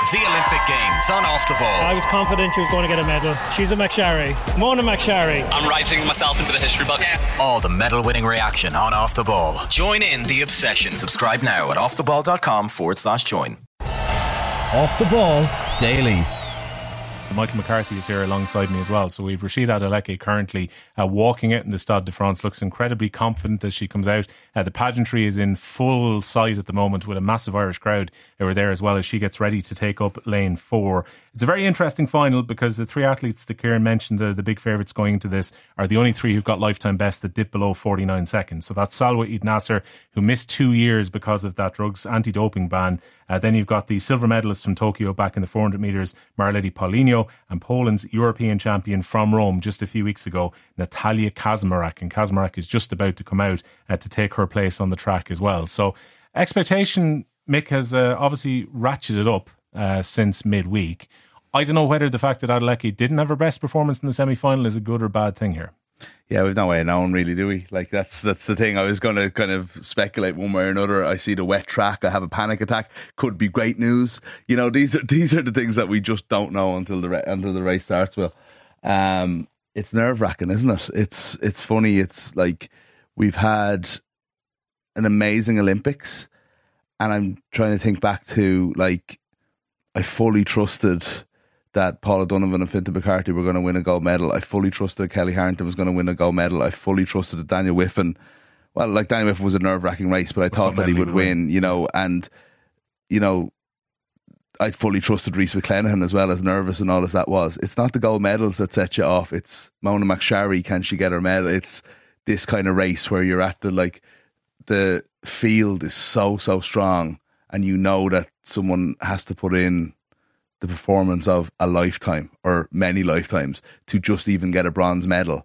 The Olympic Games on Off the Ball. I was confident she was going to get a medal. She's a McSharry. Mona McSharry. I'm writing myself into the history books. All the medal-winning reaction on Off the Ball. Join in the obsession. Subscribe now at offtheball.com/join. Off the Ball Daily. Michael McCarthy is here alongside me as well. So we've Rhasidat Alecki currently walking out in the Stade de France, looks incredibly confident as she comes out. The pageantry is in full sight at the moment with a massive Irish crowd who are there as well as she gets ready to take up lane 4. It's a very interesting final because the three athletes that Kieran mentioned, the big favourites going into this, are the only three who've got lifetime best that dip below 49 seconds. So that's Salwa Eid Nasser, who missed 2 years because of that drugs anti-doping ban. Then you've got the silver medalist from Tokyo back in the 400 metres, Marleti Paulinho, and Poland's European champion from Rome just a few weeks ago, Natalia Kaczmarek. And Kaczmarek is just about to come out to take her place on the track as well. So expectation, Mick, has obviously ratcheted up since midweek. I don't know whether the fact that Adelecki didn't have her best performance in the semi-final is a good or bad thing here. Yeah, we've no way of knowing really, do we? Like that's the thing. I was going to kind of speculate one way or another. I see the wet track, I have a panic attack. Could be great news. You know, these are the things that we just don't know until the race starts. Well, it's nerve wracking, isn't it? It's funny. It's like we've had an amazing Olympics, and I'm trying to think back to like I fully trusted that Paula Donovan and Fintan McCarthy were going to win a gold medal. I fully trusted Kelly Harrington was going to win a gold medal. I fully trusted that Daniel Whiffen, well, like Daniel Whiffen was a nerve-wracking race, but I thought that he would win, you know, and, you know, I fully trusted Rhys McClenaghan as well, as nervous and all as that was. It's not the gold medals that set you off. It's Mona McSharry, can she get her medal? It's this kind of race where you're at the field is so strong, and you know that someone has to put in the performance of a lifetime or many lifetimes to just even get a bronze medal.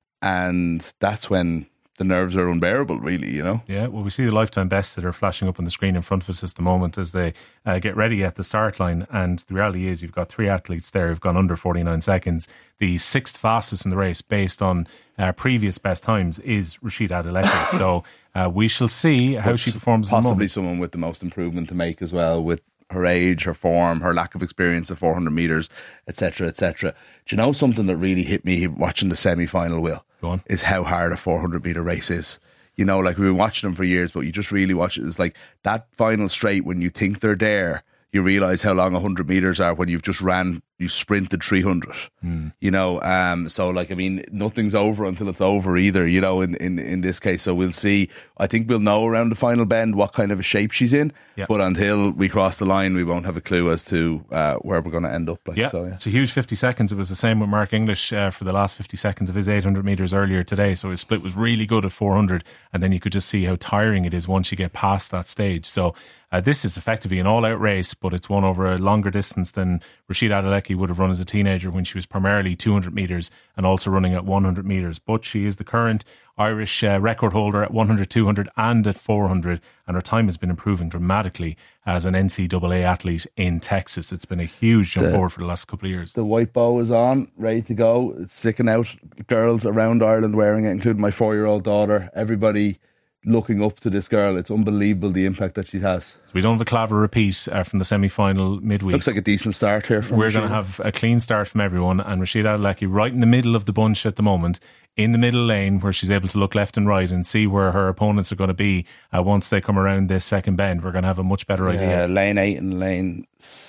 And that's when the nerves are unbearable, really, you know? Yeah, well, we see the lifetime bests that are flashing up on the screen in front of us at the moment as they get ready at the start line. And the reality is you've got three athletes there who've gone under 49 seconds. The sixth fastest in the race based on previous best times is Rhasidat Alecki. So we shall see how she performs. Possibly someone with the most improvement to make as well, with her age, her form, her lack of experience of 400 metres, etc., etc. Do you know something that really hit me watching the semi-final, Will? Go on. Is how hard a 400 metre race is. You know, like we've been watching them for years, but you just really watch it. It's like that final straight, when you think they're there, you realise how long 100 metres are when you've just you sprinted 300. You know, so like, I mean, nothing's over until it's over either, you know, in this case. So we'll see. I think we'll know around the final bend what kind of a shape she's in. Yeah. But until we cross the line, we won't have a clue as to where we're going to end up. Like, yeah. So, yeah, it's a huge 50 seconds. It was the same with Mark English for the last 50 seconds of his 800 metres earlier today. So his split was really good at 400. And then you could just see how tiring it is once you get past that stage. So this is effectively an all-out race, but it's one over a longer distance than Rhasidat Alecki would have run as a teenager when she was primarily 200 metres and also running at 100 metres. But she is the current Irish record holder at 100, 200 and at 400, and her time has been improving dramatically as an NCAA athlete in Texas. It's been a huge jump forward for the last couple of years. The white bow is on, ready to go. It's sicking out girls around Ireland wearing it, including my 4-year-old daughter. Everybody looking up to this girl. It's unbelievable the impact that she has. So we don't have a Claver repeat from the semi-final midweek. Looks like a decent start here from We're going to have a clean start from everyone, and Rhasidat Alecki right in the middle of the bunch at the moment, in the middle lane where she's able to look left and right and see where her opponents are going to be once they come around this second bend. We're going to have a much better idea. Lane 8 and lane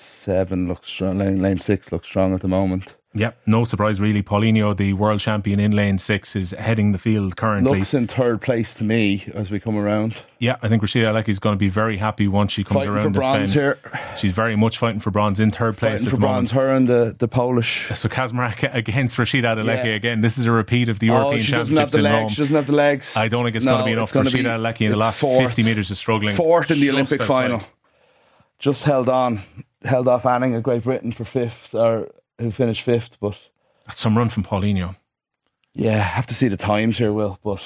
7 looks strong. Lane 6 looks strong at the moment. Yep, no surprise really. Paulinho, the world champion in lane 6, is heading the field currently. Looks in third place to me as we come around. Yeah, I think Rhasidat Alecki is going to be very happy once she comes fighting around for this bronze bend. Here. She's very much fighting for bronze in third place fighting at for the bronze, moment. her and the Polish. So Kaczmarek against Rhasidat Alecki again. This is a repeat of the European Championships in Rome. She doesn't have the legs. I don't think it's going to be enough for Rhasidat Alecki in the last 50 metres of struggling. Fourth in the Olympic outside. final. Just held off Anning of Great Britain for fifth, or who finished fifth, but that's some run from Paulinho. Yeah, I have to see the times here, Will, but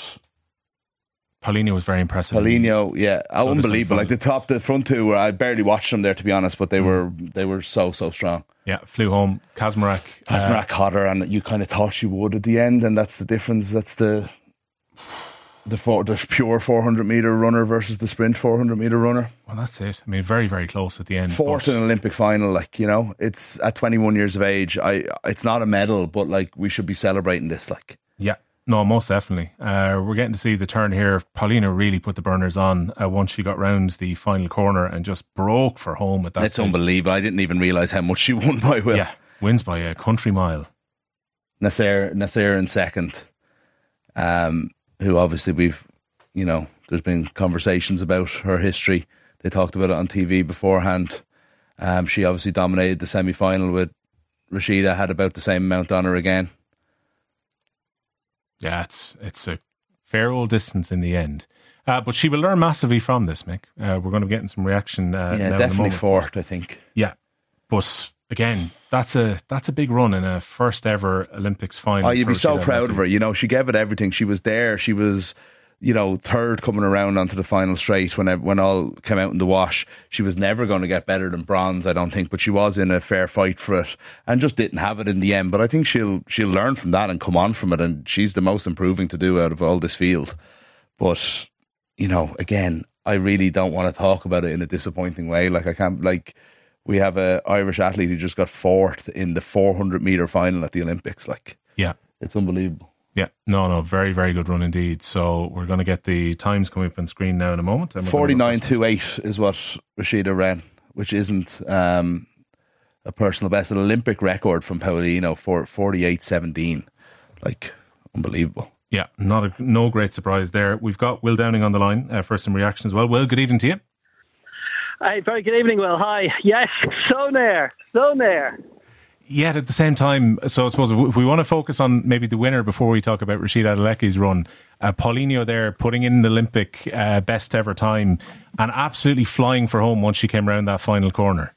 Paulinho was very impressive. Paulinho, yeah, unbelievable. Like the front two, I barely watched them there, to be honest, but they were so strong. Yeah, flew home. Kaczmarek caught her, and you kind of thought she would at the end, and that's the difference. the pure 400 metre runner versus the sprint 400 metre runner. Well, that's it. I mean, very, very close at the end. Fourth in an Olympic final, like, you know, it's at 21 years of age. It's not a medal, but like, we should be celebrating this, like. Yeah. No, most definitely. We're getting to see the turn here. Paulina really put the burners on once she got round the final corner and just broke for home at that. That's unbelievable. I didn't even realise how much she won by, Will. Yeah, wins by a country mile. Nasser in second, who obviously there's been conversations about her history. They talked about it on TV beforehand. She obviously dominated the semi-final with Rashida, had about the same amount on her again. Yeah, it's a fair old distance in the end. But she will learn massively from this, Mick. We're going to be getting some reaction. Yeah, definitely fourth, I think. Yeah, but again, that's a big run in a first ever Olympics final. Oh, you'd be so proud of her. You know, she gave it everything. She was there. She was, you know, third coming around onto the final straight when all came out in the wash. She was never going to get better than bronze, I don't think, but she was in a fair fight for it and just didn't have it in the end. But I think she'll learn from that and come on from it, and she's the most improving to do out of all this field. But, you know, again, I really don't want to talk about it in a disappointing way. Like, I can't, like, we have a Irish athlete who just got fourth in the 400 metre final at the Olympics. Like, yeah, it's unbelievable. Yeah, no, very, very good run indeed. So we're going to get the times coming up on screen now in a moment. 49.28 is what Rashida ran, which isn't a personal best. An Olympic record from Paulino for 48.17. Like, unbelievable. Yeah, no great surprise there. We've got Will Downing on the line for some reaction as well. Will, good evening to you. Hi, very good evening, Will. Hi. Yes, so near. Yet at the same time, so I suppose if we want to focus on maybe the winner before we talk about Rashida Adeleke's run, Paulino there putting in the Olympic best ever time and absolutely flying for home once she came around that final corner.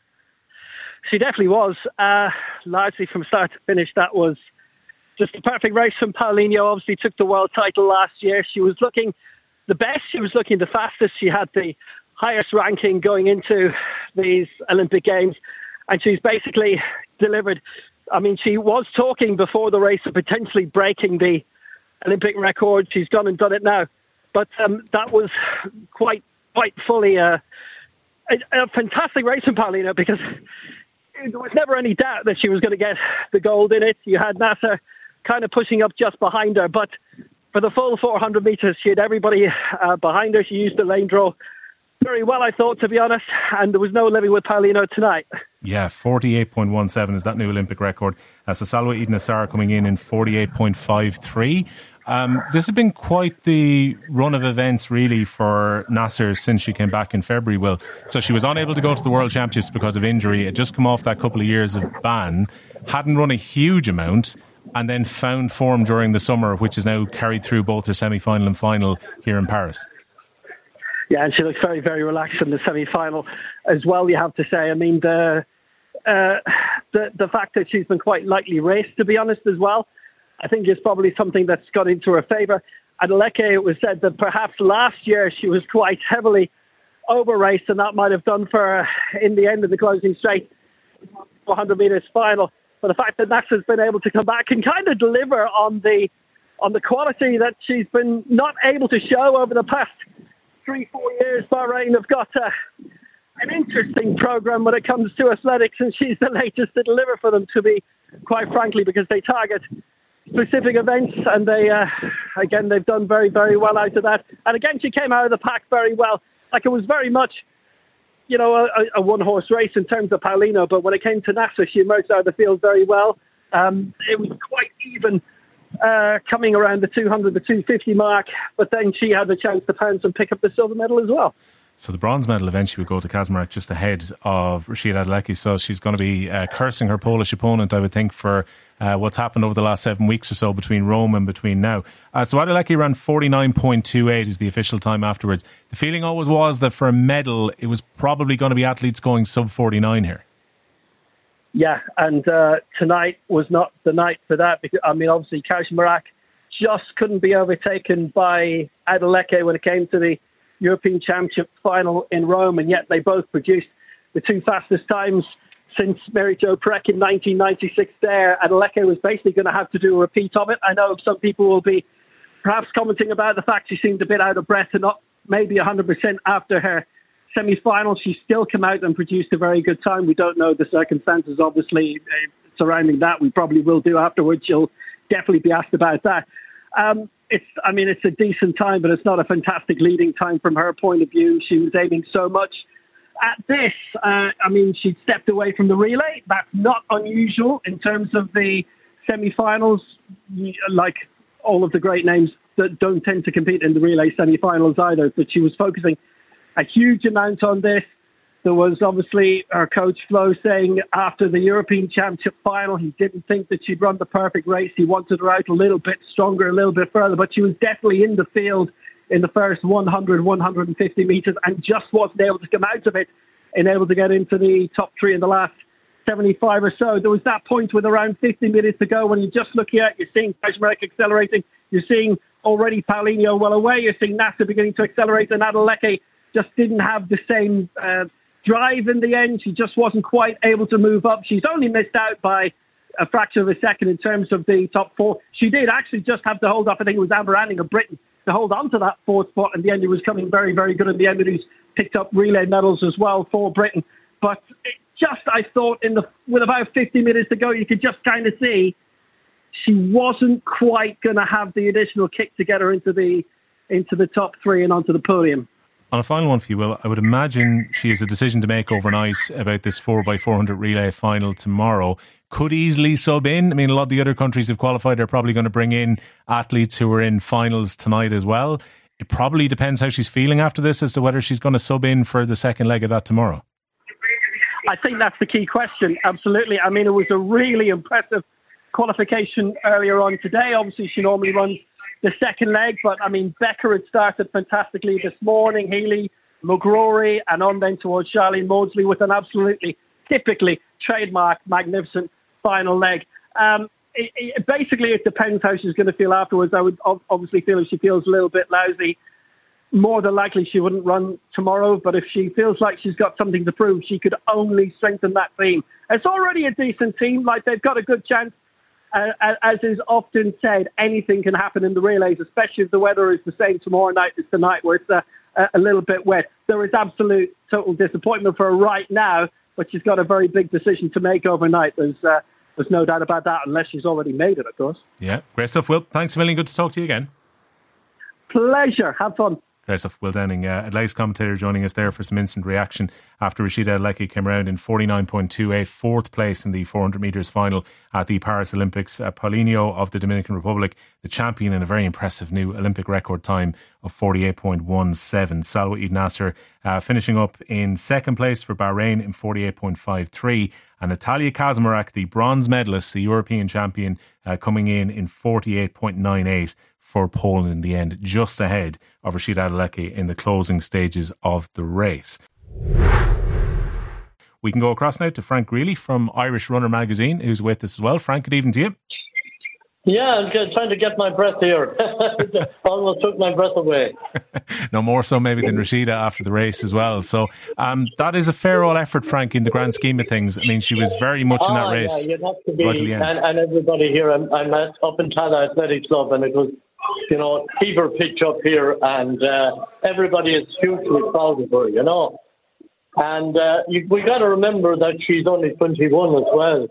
She definitely was. Largely from start to finish, that was just a perfect race from Paulino. Obviously took the world title last year. She was looking the best. She was looking the fastest. She had the highest ranking going into these Olympic Games. And she's basically delivered. I mean, she was talking before the race of potentially breaking the Olympic record. She's gone and done it now. But that was quite fully a fantastic race from Paulino, because there was never any doubt that she was going to get the gold in it. You had Nasser kind of pushing up just behind her. But for the full 400 metres, she had everybody behind her. She used the lane draw very well, I thought, to be honest, and there was no living with Paulino tonight. Yeah, 48.17 is that new Olympic record. So Salwa Eid Nassar coming in 48.53. This has been quite the run of events, really, for Nasser since she came back in February, Will. So she was unable to go to the World Championships because of injury. It just come off that couple of years of ban. Hadn't run a huge amount, and then found form during the summer, which is now carried through both her semi-final and final here in Paris. Yeah, and she looks very, very relaxed in the semi-final as well, you have to say. I mean, the fact that she's been quite lightly raced, to be honest, as well, I think is probably something that's got into her favour. Adeleke, it was said that perhaps last year she was quite heavily over-raced, and that might have done for her in the end of the closing straight, 400 metres final. But the fact that Nasser's been able to come back and kind of deliver on the quality that she's been not able to show over the past 3-4 years, Bahrain have got an interesting programme when it comes to athletics, and she's the latest to deliver for them, to be quite frankly, because they target specific events, and they've done very, very well out of that. And again, she came out of the pack very well. Like, it was very much, you know, a one-horse race in terms of Paulino, but when it came to Nasser, she emerged out of the field very well. It was quite even coming around the 200, the 250 mark, but then she had the chance to pounce and pick up the silver medal as well. So the bronze medal eventually would go to Kaczmarek, just ahead of Rashida Adeleke. So she's going to be cursing her Polish opponent, I would think, for what's happened over the last 7 weeks or so between Rome and between now. So Adeleke ran 49.28 is the official time afterwards. The feeling always was that for a medal, it was probably going to be athletes going sub 49 here. Yeah, and tonight was not the night for that, because, I mean, obviously Kaczmarek just couldn't be overtaken by Adeleke when it came to the European Championship final in Rome, and yet they both produced the two fastest times since Mary Jo Perec in 1996 there. Adeleke was basically going to have to do a repeat of it. I know some people will be perhaps commenting about the fact she seemed a bit out of breath and not maybe 100% after her semi-final. She still came out and produced a very good time. We don't know the circumstances, obviously, surrounding that. We probably will do afterwards. She'll definitely be asked about that. It's a decent time, but it's not a fantastic leading time from her point of view. She was aiming so much at this. She'd stepped away from the relay. That's not unusual in terms of the semi-finals. Like all of the great names that don't tend to compete in the relay semi-finals either. But she was focusing a huge amount on this. There was obviously our coach Flo saying after the European Championship final, he didn't think that she'd run the perfect race. He wanted her out a little bit stronger, a little bit further, but she was definitely in the field in the first 100, 150 metres and just wasn't able to come out of it and able to get into the top three in the last 75 or so. There was that point with around 50 minutes to go when you're just looking at, you're seeing Kaczmarek accelerating, you're seeing already Paulinho well away, you're seeing Nasser beginning to accelerate, and Adeleke just didn't have the same drive in the end. She just wasn't quite able to move up. She's only missed out by a fraction of a second in terms of the top four. She did actually just have to hold up, I think it was Amber Anning of Britain, to hold on to that fourth spot. In the end, it was coming very, very good in the end. Who's picked up relay medals as well for Britain. But I thought, with about 50 minutes to go, you could just kind of see she wasn't quite going to have the additional kick to get her into the top three and onto the podium. On a final one for you, Will, I would imagine she has a decision to make overnight about this 4x400 relay final tomorrow. Could easily sub in. I mean, a lot of the other countries have qualified. They're probably going to bring in athletes who are in finals tonight as well. It probably depends how she's feeling after this as to whether she's going to sub in for the second leg of that tomorrow. I think that's the key question. Absolutely. I mean, it was a really impressive qualification earlier on today. Obviously, she normally runs the second leg, but I mean, Becker had started fantastically this morning, Healy, McGrory, and on then towards Charlene Maudsley with an absolutely typically trademark magnificent final leg. Basically, it depends how she's going to feel afterwards. I would obviously feel if she feels a little bit lousy, more than likely she wouldn't run tomorrow, but if she feels like she's got something to prove, she could only strengthen that team. It's already a decent team, like they've got a good chance. As is often said, anything can happen in the relays, especially if the weather is the same tomorrow night as tonight, where it's a little bit wet. There is absolute total disappointment for her right now, but she's got a very big decision to make overnight. There's no doubt about that, unless she's already made it, of course. Yeah, great stuff, Will. Thanks a million. Good to talk to you again. Pleasure. Have fun. Great stuff. Will Downing, athletics commentator, joining us there for some instant reaction after Rashida Adeleke came around in 49.28, fourth place in the 400 metres final at the Paris Olympics. Paulinho of the Dominican Republic, the champion, in a very impressive new Olympic record time of 48.17. Salwa Eid Nasser finishing up in second place for Bahrain in 48.53. And Natalia Kaczmarek, the bronze medalist, the European champion, coming in 48.98. for Poland in the end, just ahead of Rashida Adeleke in the closing stages of the race. We can go across now to Frank Greeley from Irish Runner magazine, who's with us as well. Frank, good evening to you. Yeah, I'm trying to get my breath here. Almost took my breath away. No more so maybe than Rashida after the race as well. So that is a fair old effort, Frank, in the grand scheme of things. I mean, she was very much in that race. Yeah, you'd have to be, and everybody here. I'm up in Tala Athletic Club, and it was, fever pitch up here, and everybody is hugely proud of her, And we got to remember that she's only 21 as well,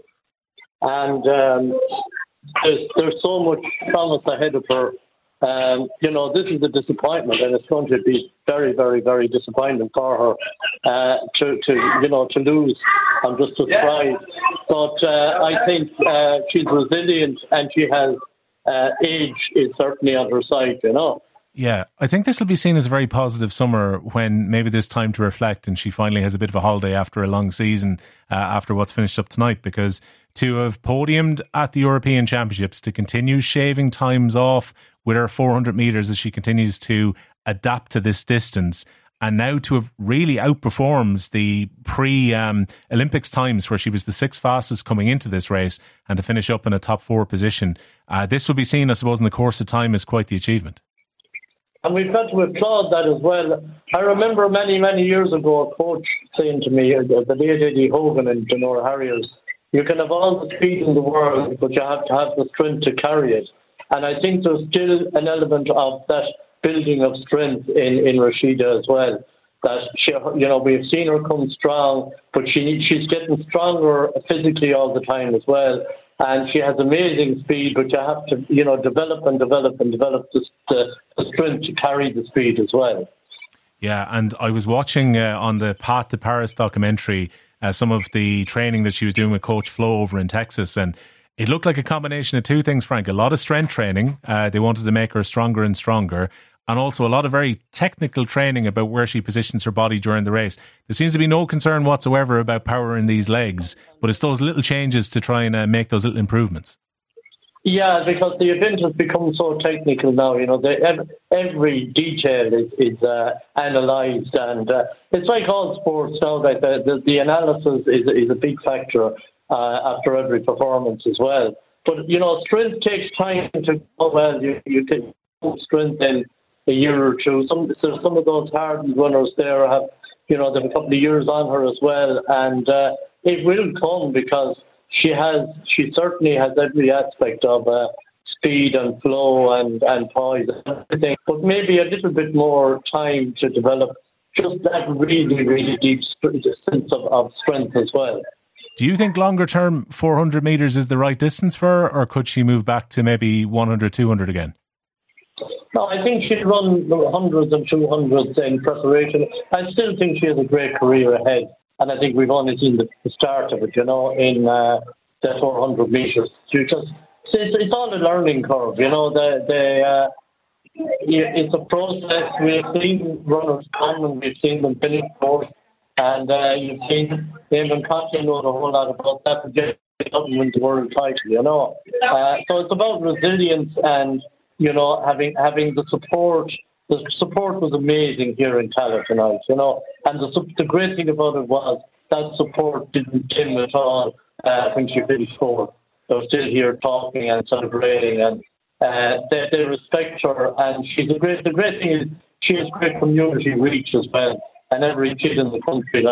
and there's so much promise ahead of her. This is a disappointment, and it's going to be very, very, very disappointing for her to lose. I'm just surprised, but I think she's resilient, and she has. Age is certainly on her side, Yeah, I think this will be seen as a very positive summer when maybe there's time to reflect and she finally has a bit of a holiday after a long season, after what's finished up tonight, because to have podiumed at the European Championships, to continue shaving times off with her 400 metres as she continues to adapt to this distance, and now to have really outperformed the pre-Olympics times where she was the sixth fastest coming into this race, and to finish up in a top four position. This will be seen, I suppose, in the course of time as quite the achievement. And we've got to applaud that as well. I remember many, many years ago a coach saying to me, the late Eddie Hogan and Denora Harriers, you can have all the speed in the world, but you have to have the strength to carry it. And I think there's still an element of that building of strength in Rashida as well. That she, we've seen her come strong, but she's getting stronger physically all the time as well. And she has amazing speed, but you have to, develop the strength to carry the speed as well. Yeah, and I was watching on the Path to Paris documentary some of the training that she was doing with Coach Flo over in Texas, and it looked like a combination of two things, Frank. A lot of strength training. They wanted to make her stronger and stronger. And also a lot of very technical training about where she positions her body during the race. There seems to be no concern whatsoever about power in these legs, but it's those little changes to try and make those little improvements. Yeah, because the event has become so technical now. Every detail is analysed, and it's like all sports now that the analysis is a big factor after every performance as well. But strength takes time to go well. You can strength in a year or two. Some of those hard runners there have they have a couple of years on her as well, and it will come because she certainly has every aspect of speed and flow and poise and everything, but maybe a little bit more time to develop just that really, really deep sense of strength as well. Do you think longer term 400 metres is the right distance for her, or could she move back to maybe 100, 200 again? No, I think she'll run hundreds and 200s in preparation. I still think she has a great career ahead. And I think we've only seen the start of it, in the 400 metres. It's all a learning curve, it's a process. We've seen runners come and we've seen them finish fourth. And you've seen Eamon Coughlin know a whole lot about that, but just win the world title, So it's about resilience and, having the support. The support was amazing here in Tallaght tonight, and the great thing about it was that support didn't dim at all when she finished fourth. They were still here talking and celebrating, and they respect her. And the great thing is she has great community reach as well. And every kid in the country,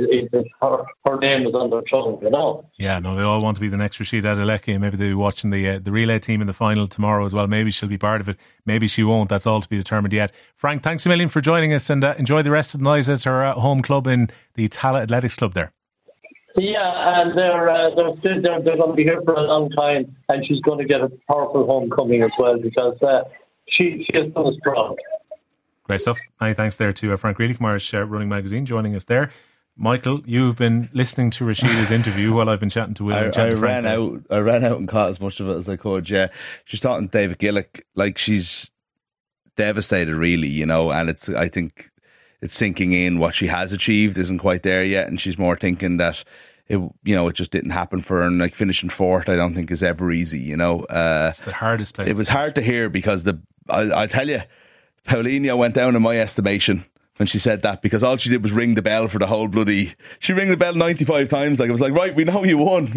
her name is on their tongue, Yeah, no, they all want to be the next Rashida Adeleke, and maybe they'll be watching the relay team in the final tomorrow as well. Maybe she'll be part of it. Maybe she won't. That's all to be determined yet. Frank, thanks a million for joining us, and enjoy the rest of the night at her home club in the Tallaght Athletics Club there. Yeah, and they're going to be here for a long time, and she's going to get a powerful homecoming as well because she has done us proud. Great stuff. Many thanks there to Frank Reilly from Irish Running Magazine joining us there. Michael, you've been listening to Rashida's interview while I've been chatting to Will. I ran out and caught as much of it as I could. Yeah, she's talking to David Gillick like she's devastated, really. And I think it's sinking in what she has achieved isn't quite there yet, and she's more thinking that it just didn't happen for her. And finishing fourth, I don't think is ever easy. It's the hardest place. It was hard to hear because I tell you. Paulinho went down in my estimation when she said that because all she did was ring the bell for the whole she rang the bell 95 times. Like, it was like, right, we know you won.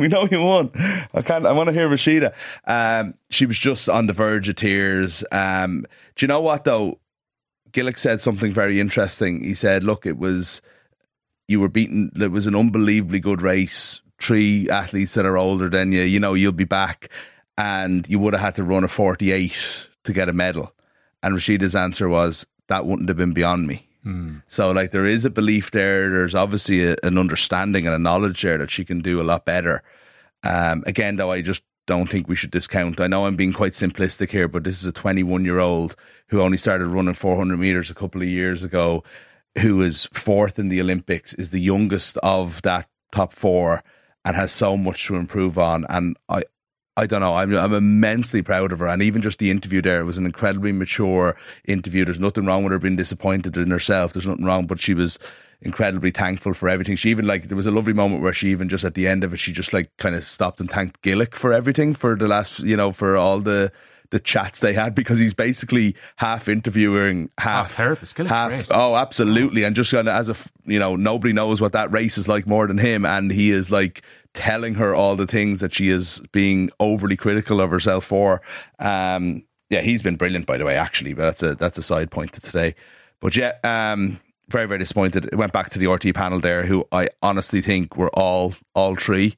I want to hear Rashida. She was just on the verge of tears. Do you know what though? Gillick said something very interesting. He said, look, you were beaten. It was an unbelievably good race. 3 athletes that are older than you, you'll be back, and you would have had to run a 48 to get a medal. And Rashida's answer was, that wouldn't have been beyond me. So there is a belief there. There's obviously an understanding and a knowledge there that she can do a lot better. Again, though, I just don't think we should discount. I know I'm being quite simplistic here, but this is a 21-year-old who only started running 400 metres a couple of years ago, who is fourth in the Olympics, is the youngest of that top 4 and has so much to improve on. And I don't know, I'm immensely proud of her. And even just the interview there, it was an incredibly mature interview. There's nothing wrong with her being disappointed in herself. There's nothing wrong, but she was incredibly thankful for everything. She even there was a lovely moment where she even just at the end of it, she just kind of stopped and thanked Gillick for everything, for the last, for all the chats they had, because he's basically half interviewing, half therapist. Great. Oh, absolutely. And just kind of as if, nobody knows what that race is like more than him. And he is telling her all the things that she is being overly critical of herself for. He's been brilliant, by the way, actually, but that's a side point to today. But very, very disappointed. It went back to the RT panel there, who I honestly think were all 3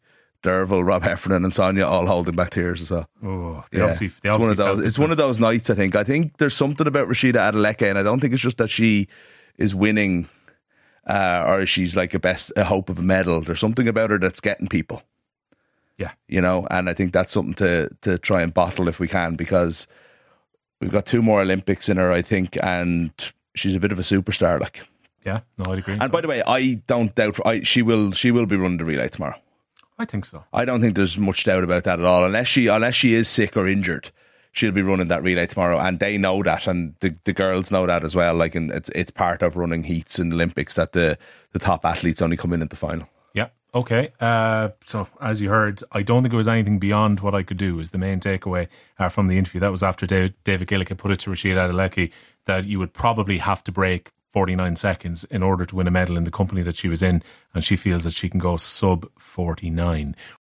Derval, Rob Heffernan and Sonia all holding back tears as well. Oh, It's one of those nights, I think. I think there's something about Rashida Adeleke, and I don't think it's just that she is winning or she's like a hope of a medal. There's something about her that's getting people. Yeah. You know, and I think that's something to try and bottle if we can, because we've got 2 more Olympics in her, I think, and she's a bit of a superstar, like. Yeah, no, I'd agree. And by the way, I don't doubt she will be running the relay tomorrow. I think so. I don't think there's much doubt about that at all. Unless she is sick or injured, she'll be running that relay tomorrow, and they know that, and the girls know that as well. Like, and it's part of running heats in the Olympics that the top athletes only come in at the final. Yeah. Okay. So as you heard, I don't think it was anything beyond what I could do. Is the main takeaway from the interview. That was after David Gillick put it to Rashida Adeleke that you would probably have to break 49 seconds in order to win a medal in the company that she was in, and she feels that she can go sub 49.